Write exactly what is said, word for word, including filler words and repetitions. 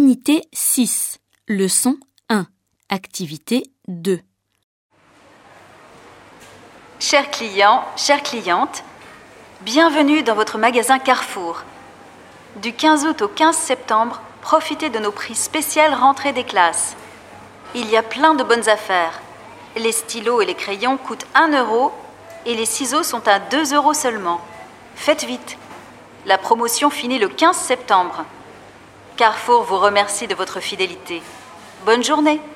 Unité six, leçon un, activité deux. Chers clients, chères clientes, bienvenue dans votre magasin Carrefour. Du quinze août au quinze septembre, profitez de nos prix spéciaux rentrée des classes. Il y a plein de bonnes affaires. Les stylos et les crayons coûtent un euro et les ciseaux sont à deux euros seulement. Faites vite. La promotion finit le quinze septembre. Carrefour vous remercie de votre fidélité. Bonne journée.